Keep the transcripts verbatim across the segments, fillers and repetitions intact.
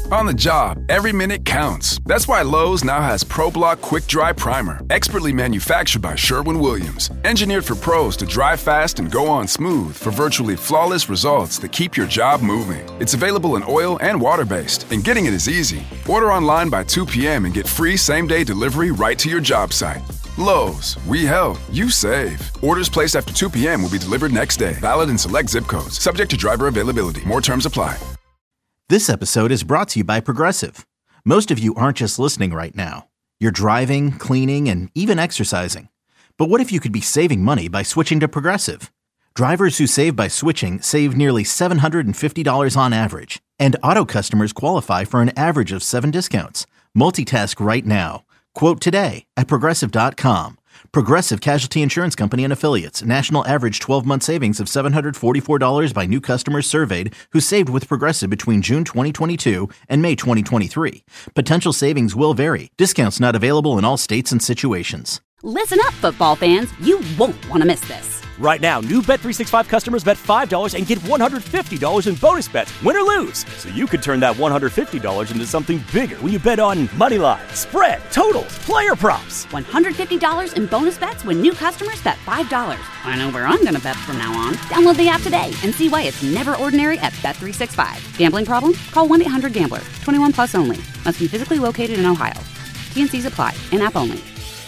On the job, every minute counts. That's why Lowe's now has ProBlock Quick Dry Primer, expertly manufactured by Sherwin-Williams. Engineered for pros to dry fast and go on smooth for virtually flawless results that keep your job moving. It's available in oil and water-based, and getting it is easy. Order online by two p.m. and get free same-day delivery right to your job site. Lowe's, we help, you save. Orders placed after two p.m. will be delivered next day. Valid in select zip codes. Subject to driver availability. More terms apply. This episode is brought to you by Progressive. Most of you aren't just listening right now. You're driving, cleaning, and even exercising. But what if you could be saving money by switching to Progressive? Drivers who save by switching save nearly seven hundred fifty dollars on average. And auto customers qualify for an average of seven discounts. Multitask right now. Quote today at Progressive dot com. Progressive Casualty Insurance Company and Affiliates. National average twelve-month savings of seven hundred forty-four dollars by new customers surveyed who saved with Progressive between June twenty twenty-two and May twenty twenty-three. Potential savings will vary. Discounts not available in all states and situations. Listen up, football fans. You won't want to miss this. Right now, new Bet three sixty-five customers bet five dollars and get one hundred fifty dollars in bonus bets, win or lose. So you could turn that one hundred fifty dollars into something bigger when you bet on money line, spread, totals, player props. one hundred fifty dollars in bonus bets when new customers bet five dollars. I know where I'm going to bet from now on. Download the app today and see why it's never ordinary at Bet three sixty-five. Gambling problem? Call one eight hundred gambler. twenty-one plus only. Must be physically located in Ohio. T N Cs apply. In-app only.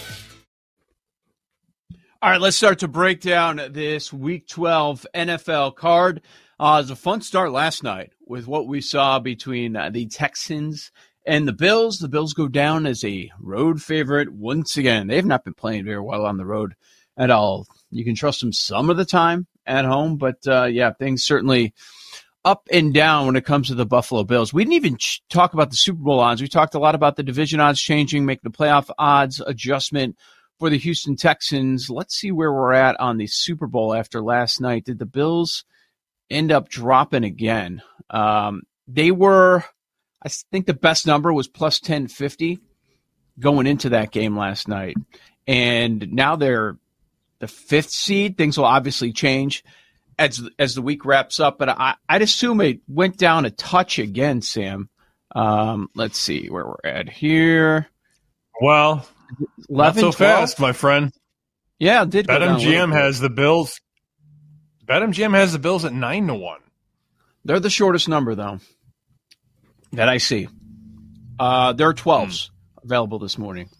All right, let's start to break down this Week twelve N F L card. Uh, it was a fun start last night with what we saw between uh, the Texans and the Bills. The Bills go down as a road favorite once again. They have not been playing very well on the road at all. You can trust them some of the time at home, but uh, yeah, things certainly up and down when it comes to the Buffalo Bills. We didn't even ch- talk about the Super Bowl odds. We talked a lot about the division odds changing, making the playoff odds adjustment for the Houston Texans. Let's see where we're at on the Super Bowl after last night. Did the Bills end up dropping again? Um, they were, I think the best number was plus ten fifty going into that game last night. And now they're the fifth seed. Things will obviously change as as the week wraps up. But I, I'd assume it went down a touch again, Sam. Um, let's see where we're at here. Well, not so twelve fast, my friend. Yeah, it did. BetMGM has the Bills. BetMGM has the Bills at nine to one. They're the shortest number, though, that I see. Uh, there are twelves hmm. available this morning.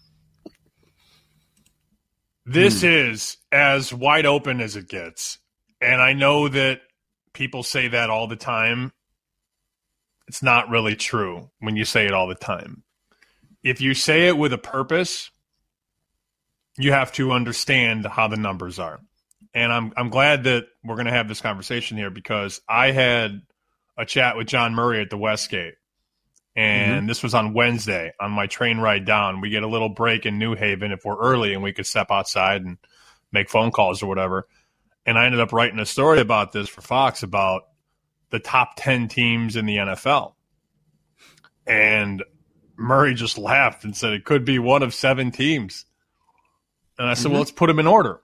This hmm. is as wide open as it gets, and I know that people say that all the time. It's not really true when you say it all the time. If you say it with a purpose, you have to understand how the numbers are. And I'm I'm glad that we're going to have this conversation here because I had a chat with John Murray at the Westgate. And mm-hmm. this was on Wednesday on my train ride down. We get a little break in New Haven if we're early and we could step outside and make phone calls or whatever. And I ended up writing a story about this for Fox about the top ten teams in the N F L. And Murray just laughed and said it could be one of seven teams. And I said, mm-hmm. well, let's put them in order.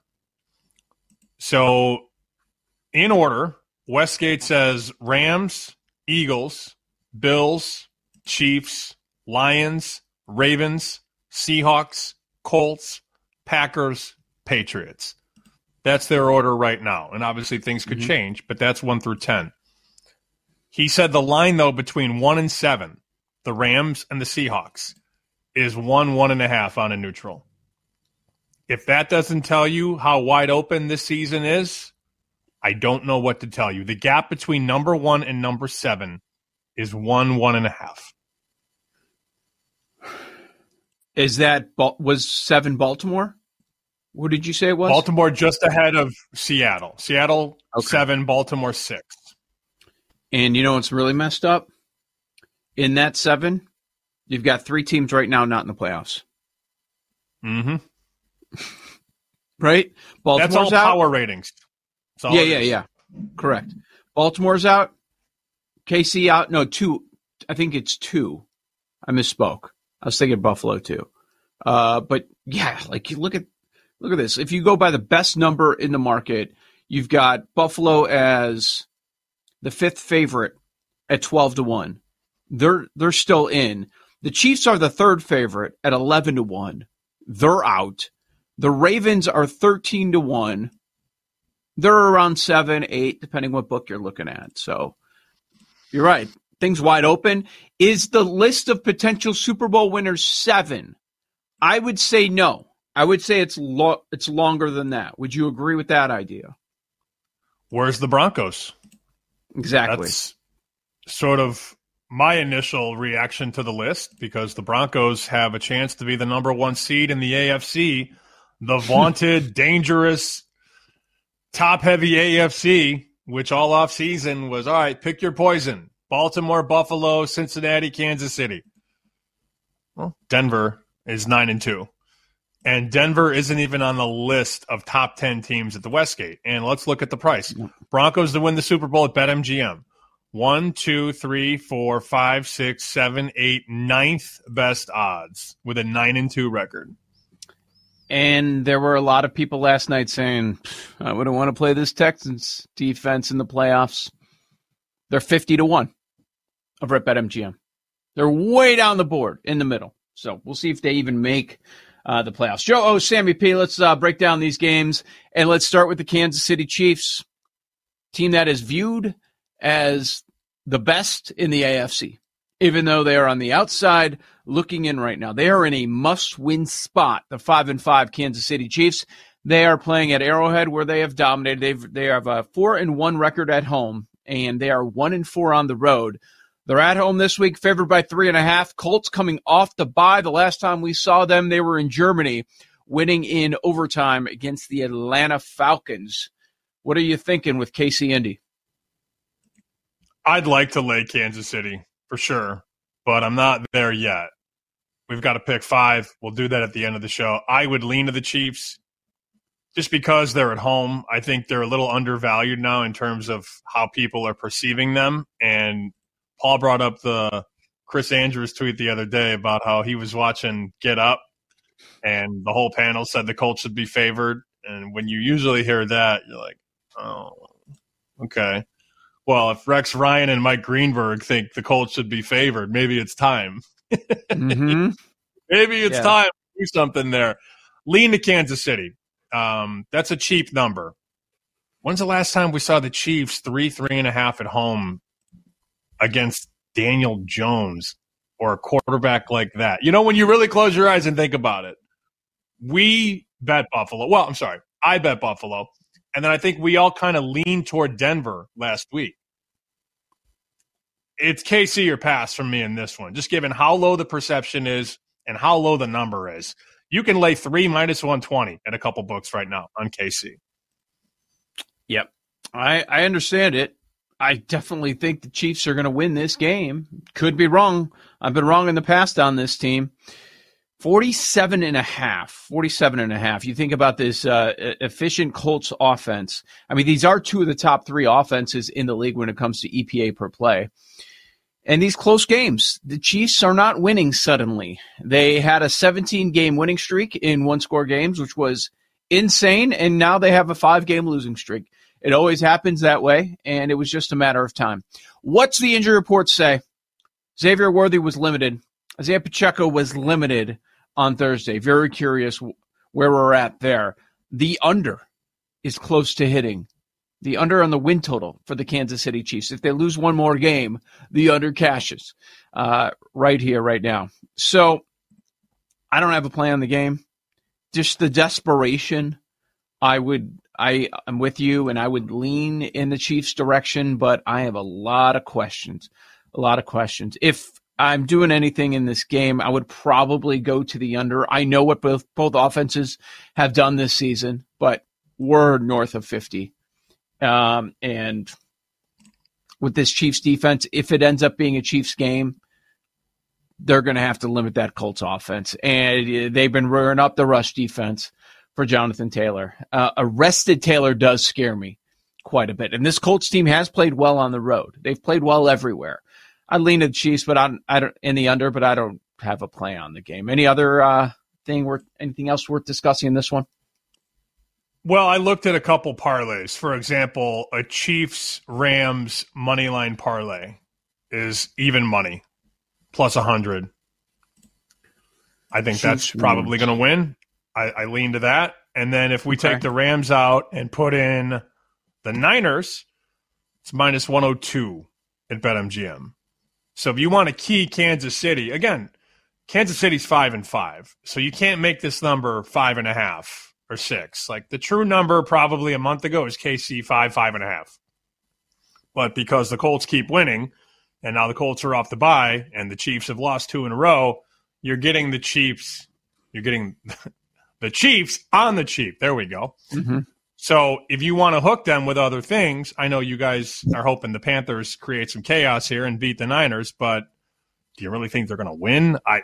So in order, Westgate says Rams, Eagles, Bills, Chiefs, Lions, Ravens, Seahawks, Colts, Packers, Patriots. That's their order right now. And obviously things could mm-hmm. change, but that's one through ten. He said the line, though, between one and seven, the Rams and the Seahawks, is one, one and a half on a neutral. If that doesn't tell you how wide open this season is, I don't know what to tell you. The gap between number one and number seven is one, one and a half. Is that, was seven Baltimore? What did you say it was? Baltimore just ahead of Seattle. Seattle, okay. seven, Baltimore, six. And you know what's really messed up? In that seven, you've got three teams right now not in the playoffs. Mm-hmm. Right? Baltimore's That's all out. Power ratings. Yeah, yeah, yeah. Correct. Baltimore's out. K C out. No, two. I think it's two. I misspoke. I was thinking Buffalo too. Uh, but yeah, like you look at look at this. If you go by the best number in the market, you've got Buffalo as the fifth favorite at twelve to one. They're they're still in. The Chiefs are the third favorite at eleven to one. They're out. The Ravens are thirteen to one. They're around seven, eight, depending what book you're looking at. So you're right. Things wide open. Is the list of potential Super Bowl winners seven? I would say no. I would say it's lo- it's longer than that. Would you agree with that idea? Where's the Broncos? Exactly. That's sort of my initial reaction to the list, because the Broncos have a chance to be the number one seed in the A F C, the vaunted, dangerous, top-heavy A F C, which all offseason was, all right, pick your poison. Baltimore, Buffalo, Cincinnati, Kansas City. Well, Denver is nine and two. And Denver isn't even on the list of top ten teams at the Westgate. And let's look at the price. Broncos to win the Super Bowl at BetMGM. One, two, three, four, five, six, seven, eight, ninth best odds with a nine and two record. And there were a lot of people last night saying, I wouldn't want to play this Texans defense in the playoffs. They're fifty to one over at BetMGM. They're way down the board in the middle. So we'll see if they even make uh, the playoffs. Joe O, Sammy P, let's uh, break down these games. And let's start with the Kansas City Chiefs, team that is viewed as the best in the A F C, even though they are on the outside looking in right now. They are in a must-win spot, the five and five Kansas City Chiefs. They are playing at Arrowhead, where they have dominated. They've, they have a four and one record at home, and they are one and four on the road. They're at home this week, favored by three and a half. Colts coming off the bye. The last time we saw them, they were in Germany, winning in overtime against the Atlanta Falcons. What are you thinking with K C Indy? I'd like to lay Kansas City for sure, but I'm not there yet. We've got to pick five. We'll do that at the end of the show. I would lean to the Chiefs just because they're at home. I think they're a little undervalued now in terms of how people are perceiving them. And Paul brought up the Chris Andrews tweet the other day about how he was watching Get Up, and the whole panel said the Colts should be favored. And when you usually hear that, you're like, oh, okay. Well, if Rex Ryan and Mike Greenberg think the Colts should be favored, maybe it's time. Mm-hmm. Maybe it's yeah. time to do something there. Lean to Kansas City. Um, that's a cheap number. When's the last time we saw the Chiefs three, three and a half at home against Daniel Jones or a quarterback like that? You know, when you really close your eyes and think about it, we bet Buffalo. Well, I'm sorry. I bet Buffalo. And then I think we all kind of leaned toward Denver last week. It's K C or pass from me in this one, just given how low the perception is and how low the number is. You can lay three minus one twenty at a couple books right now on K C. Yep. I, I understand it. I definitely think the Chiefs are going to win this game. Could be wrong. I've been wrong in the past on this team. forty-seven and a half. forty-seven and a half. You think about this uh, efficient Colts offense. I mean, these are two of the top three offenses in the league when it comes to E P A per play. And these close games, the Chiefs are not winning suddenly. They had a seventeen-game winning streak in one-score games, which was insane, and now they have a five-game losing streak. It always happens that way, and it was just a matter of time. What's the injury report say? Xavier Worthy was limited. Isaiah Pacheco was limited on Thursday. Very curious where we're at there. The under is close to hitting. The under on the win total for the Kansas City Chiefs. If they lose one more game, the under cashes uh, right here, right now. So I don't have a play on the game. Just the desperation. I would, I am with you, and I would lean in the Chiefs' direction, but I have a lot of questions. A lot of questions. If I'm doing anything in this game, I would probably go to the under. I know what both both offenses have done this season, but we're north of fifty. Um, and with this Chiefs defense, if it ends up being a Chiefs game, they're going to have to limit that Colts offense. And they've been rearing up the rush defense for Jonathan Taylor. Uh, arrested Taylor does scare me quite a bit. And this Colts team has played well on the road. They've played well everywhere. I lean to the Chiefs, but I, I don't in the under, but I don't have a play on the game. Any other uh, thing worth, anything else worth discussing in this one? Well, I looked at a couple parlays. For example, a Chiefs-Rams moneyline parlay is even money plus one hundred. I think Chiefs, that's probably going to win. I, I lean to that. And then if we okay. take the Rams out and put in the Niners, it's minus one oh two at BetMGM. So if you want to key Kansas City, again, Kansas City's five and five. So you can't make this number five and a half or six. Like the true number probably a month ago is K C five, five and a half. But because the Colts keep winning, and now the Colts are off the bye, and the Chiefs have lost two in a row, you're getting the Chiefs. You're getting the Chiefs on the cheap. There we go. Mm-hmm. So if you want to hook them with other things, I know you guys are hoping the Panthers create some chaos here and beat the Niners, but do you really think they're going to win? I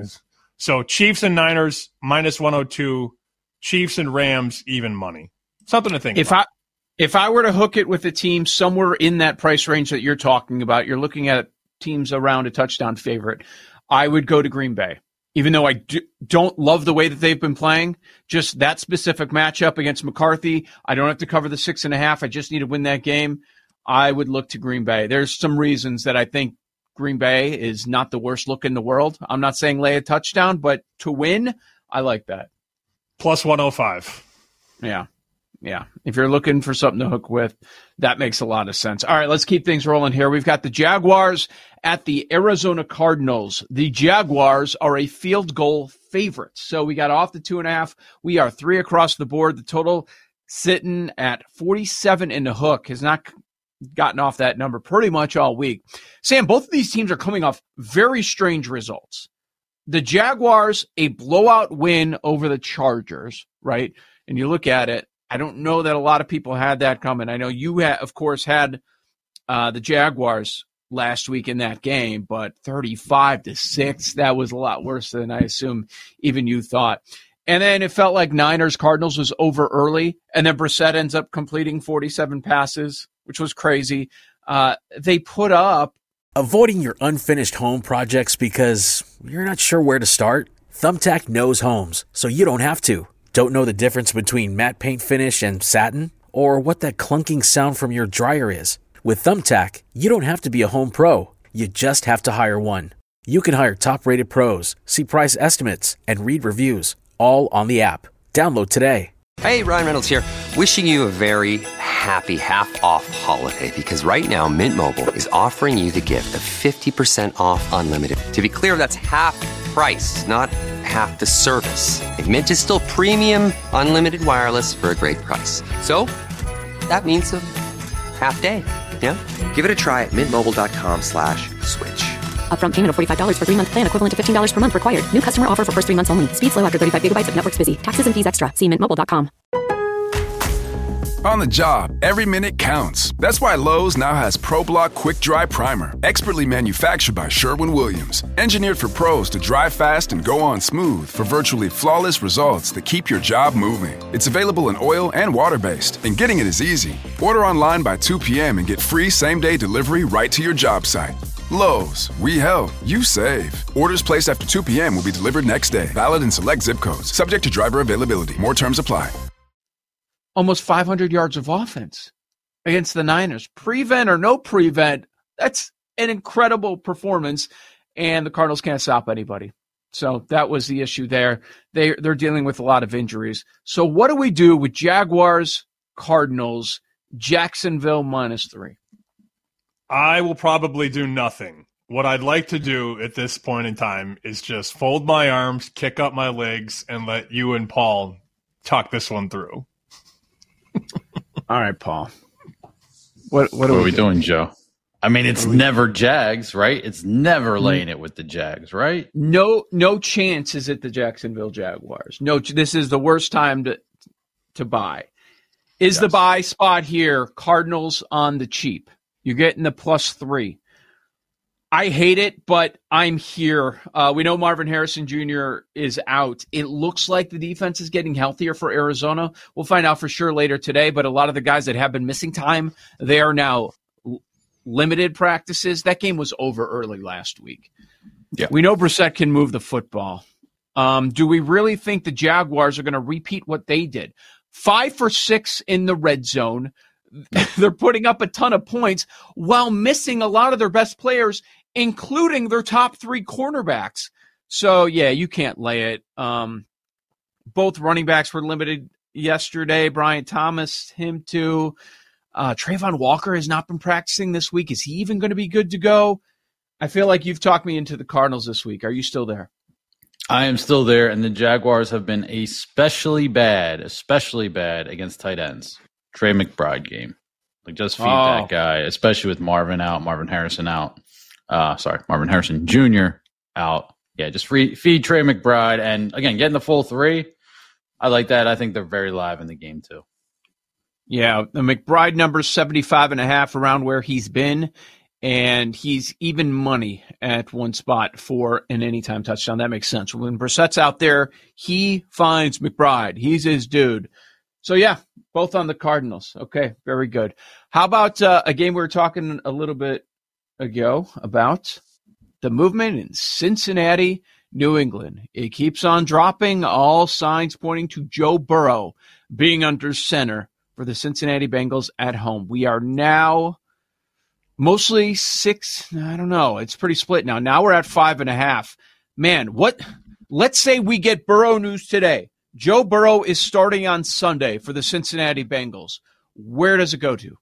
So Chiefs and Niners, minus one oh two. Chiefs and Rams, even money. Something to think if about. I, if I were to hook it with a team somewhere in that price range that you're talking about, you're looking at teams around a touchdown favorite, I would go to Green Bay. Even though I do, don't love the way that they've been playing, just that specific matchup against McCarthy, I don't have to cover the six and a half. I just need to win that game. I would look to Green Bay. There's some reasons that I think Green Bay is not the worst look in the world. I'm not saying lay a touchdown, but to win, I like that. Plus one oh five. Yeah. Yeah. If you're looking for something to hook with, that makes a lot of sense. All right, let's keep things rolling here. We've got the Jaguars at the Arizona Cardinals. The Jaguars are a field goal favorite. So we got off the two and a half. We are three across the board. The total sitting at forty-seven in the hook has not gotten off that number pretty much all week. Sam, both of these teams are coming off very strange results. The Jaguars, a blowout win over the Chargers, right? And you look at it, I don't know that a lot of people had that coming. I know you, ha- of course, had uh, the Jaguars last week in that game, but thirty-five to six, that was a lot worse than I assume even you thought. And then it felt like Niners-Cardinals was over early, and then Brissett ends up completing forty-seven passes, which was crazy. Uh, they put up Avoiding your unfinished home projects because you're not sure where to start? Thumbtack knows homes, so you don't have to. Don't know the difference between matte paint finish and satin? Or what that clunking sound from your dryer is? With Thumbtack, you don't have to be a home pro. You just have to hire one. You can hire top-rated pros, see price estimates, and read reviews, all on the app. Download today. Hey, Ryan Reynolds here. Wishing you a very happy half-off holiday because right now Mint Mobile is offering you the gift of fifty percent off unlimited. To be clear, that's half price, not half the service. And Mint is still premium unlimited wireless for a great price. So that means a half day. Yeah? Give it a try at mintmobile.com slash switch. Upfront payment of forty-five dollars for three-month plan equivalent to fifteen dollars per month required. New customer offer for first three months only. Speed slow after thirty-five gigabytes if network's busy. Taxes and fees extra. See mint mobile dot com. On the job, every minute counts. That's why Lowe's now has ProBlock Quick Dry Primer, expertly manufactured by Sherwin-Williams. Engineered for pros to dry fast and go on smooth for virtually flawless results that keep your job moving. It's available in oil and water-based, and getting it is easy. Order online by two p.m. and get free same-day delivery right to your job site. Lowe's, we help, you save. Orders placed after two p.m. will be delivered next day. Valid in select zip codes. Subject to driver availability. More terms apply. Almost five hundred yards of offense against the Niners. Prevent or no prevent, that's an incredible performance, and the Cardinals can't stop anybody. So that was the issue there. They, they're dealing with a lot of injuries. So what do we do with Jaguars, Cardinals, Jacksonville minus three? I will probably do nothing. What I'd like to do at this point in time is just fold my arms, kick up my legs, and let you and Paul talk this one through. All right, Paul. What what, what are, are we, we doing? doing, Joe? I mean, it's never Jags, right? It's never laying it with the Jags, right? No, no chance is it the Jacksonville Jaguars. No, this is the worst time to to buy. Is yes. the buy spot here? Cardinals on the cheap. You're getting the plus three. I hate it, but I'm here. Uh, we know Marvin Harrison Junior is out. It looks like the defense is getting healthier for Arizona. We'll find out for sure later today, but a lot of the guys that have been missing time, they are now l- limited practices. That game was over early last week. Yeah. We know Brissett can move the football. Um, do we really think the Jaguars are going to repeat what they did? Five for six in the red zone. They're putting up a ton of points while missing a lot of their best players including their top three cornerbacks. So, yeah, you can't lay it. Um, both running backs were limited yesterday. Brian Thomas, him too. Uh, Trayvon Walker has not been practicing this week. Is he even going to be good to go? I feel like you've talked me into the Cardinals this week. Are you still there? I am still there, and the Jaguars have been especially bad, especially bad against tight ends. Trey McBride game. Like, just feed Oh. that guy, especially with Marvin out, Marvin Harrison out. Uh, sorry, Marvin Harrison Junior out. Yeah, just free, feed Trey McBride. And, again, getting the full three, I like that. I think they're very live in the game, too. Yeah, the McBride number seventy-five and a half, around where he's been. And he's even money at one spot for an anytime touchdown. That makes sense. When Brissett's out there, he finds McBride. He's his dude. So, yeah, both on the Cardinals. Okay, very good. How about uh, a game we were talking a little bit ago about? The movement in Cincinnati, New England. It keeps on dropping. All signs pointing to Joe Burrow being under center for the Cincinnati Bengals at home. We are now mostly six. I don't know. It's pretty split now. Now we're at five and a half. Man, what? Let's say we get Burrow news today. Joe Burrow is starting on Sunday for the Cincinnati Bengals. Where does it go to?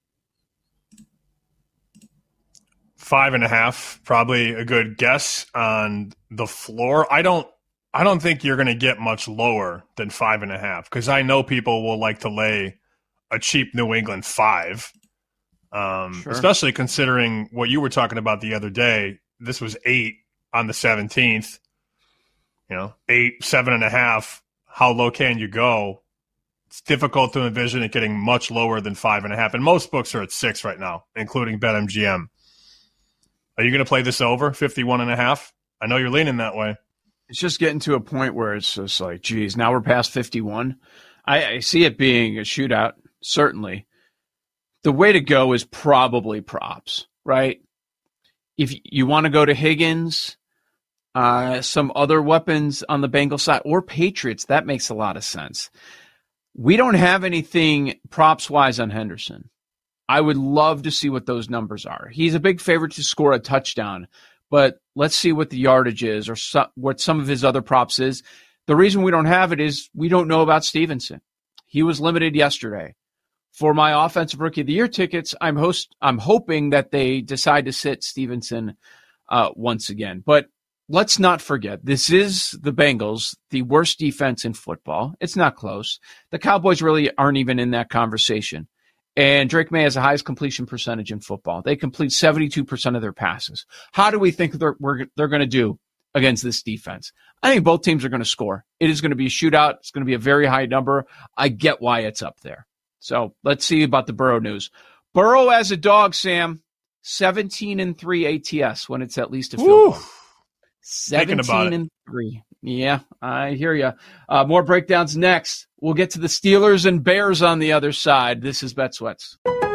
Five and a half, probably a good guess on the floor. I don't I don't think you're going to get much lower than five and a half, because I know people will like to lay a cheap New England five, um, Sure. especially considering what you were talking about the other day. This was eight on the seventeenth. You know, eight, seven and a half. How low can you go? It's difficult to envision it getting much lower than five and a half. And most books are at six right now, including BetMGM. Are you going to play this over, fifty-one and a half? I know you're leaning that way. It's just getting to a point where it's just like, geez, now we're past fifty-one. I, I see it being a shootout, certainly. The way to go is probably props, right? If you want to go to Higgins, uh, some other weapons on the Bengals side, or Patriots, that makes a lot of sense. We don't have anything props-wise on Henderson. I would love to see what those numbers are. He's a big favorite to score a touchdown, but let's see what the yardage is, or so, what some of his other props is. The reason we don't have it is we don't know about Stevenson. He was limited yesterday. For my Offensive Rookie of the Year tickets, I'm host. I'm hoping that they decide to sit Stevenson uh, once again. But let's not forget, this is the Bengals, the worst defense in football. It's not close. The Cowboys really aren't even in that conversation. And Drake May has the highest completion percentage in football. They complete seventy-two percent of their passes. How do we think they're, we're, they're going to do against this defense? I think both teams are going to score. It is going to be a shootout. It's going to be a very high number. I get why it's up there. So let's see about the Burrow news. Burrow as a dog, Sam, seventeen and three A T S when it's at least a field goal. seventeen and three. Yeah, I hear you. Uh, more breakdowns next. We'll get to the Steelers and Bears on the other side. This is Bet Sweats.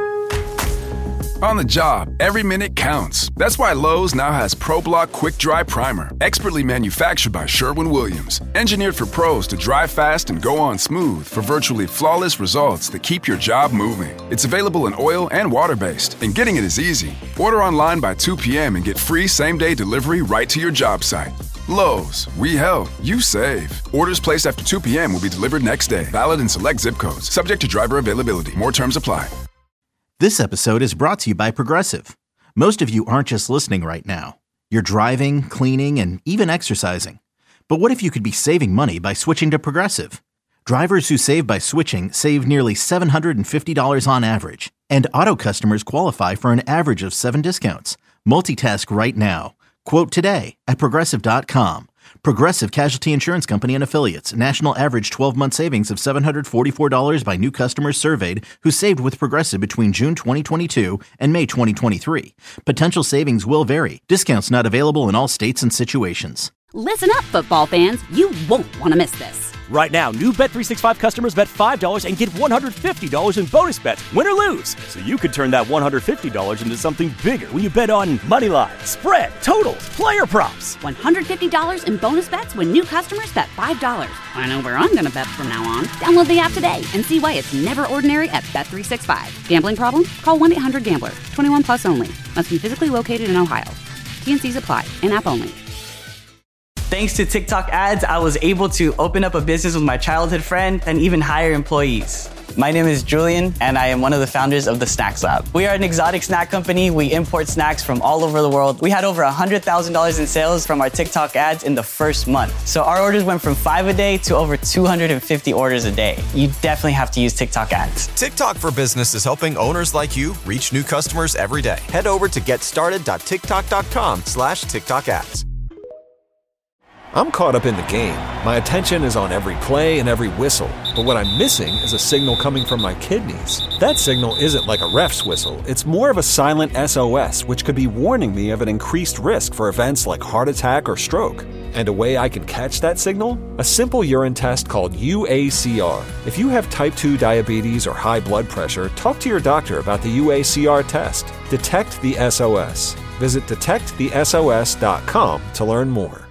On the job, every minute counts. That's why Lowe's now has ProBlock Quick Dry Primer, expertly manufactured by Sherwin-Williams. Engineered for pros to dry fast and go on smooth for virtually flawless results that keep your job moving. It's available in oil and water-based, and getting it is easy. Order online by two p.m. and get free same-day delivery right to your job site. Lowe's, we help, you save. Orders placed after two p.m. will be delivered next day. Valid in select zip codes. Subject to driver availability. More terms apply. This episode is brought to you by Progressive. Most of you aren't just listening right now. You're driving, cleaning, and even exercising. But what if you could be saving money by switching to Progressive? Drivers who save by switching save nearly seven hundred fifty dollars on average. And auto customers qualify for an average of seven discounts. Multitask right now. Quote today at Progressive dot com. Progressive Casualty Insurance Company and Affiliates. National average twelve-month savings of seven hundred forty-four dollars by new customers surveyed who saved with Progressive between June twenty twenty-two and May twenty twenty-three. Potential savings will vary. Discounts not available in all states and situations. Listen up, football fans. You won't want to miss this. Right now, new Bet three sixty-five customers bet five dollars and get one hundred fifty dollars in bonus bets, win or lose. So you could turn that one hundred fifty dollars into something bigger when you bet on money line, spread, totals, player props. one hundred fifty dollars in bonus bets when new customers bet five dollars. I know where I'm going to bet from now on. Download the app today and see why it's never ordinary at Bet three sixty-five. Gambling problem? Call one eight hundred gambler. twenty-one plus only. Must be physically located in Ohio. T N Cs apply. In-app only. Thanks to TikTok ads, I was able to open up a business with my childhood friend and even hire employees. My name is Julian, and I am one of the founders of the Snacks Lab. We are an exotic snack company. We import snacks from all over the world. We had over one hundred thousand dollars in sales from our TikTok ads in the first month. So our orders went from five a day to over two hundred fifty orders a day. You definitely have to use TikTok ads. TikTok for Business is helping owners like you reach new customers every day. Head over to getstarted.tiktok.com slash TikTok ads. I'm caught up in the game. My attention is on every play and every whistle. But what I'm missing is a signal coming from my kidneys. That signal isn't like a ref's whistle. It's more of a silent S O S, which could be warning me of an increased risk for events like heart attack or stroke. And a way I can catch that signal? A simple urine test called U A C R. If you have type two diabetes or high blood pressure, talk to your doctor about the U A C R test. Detect the S O S. Visit detect the S O S dot com to learn more.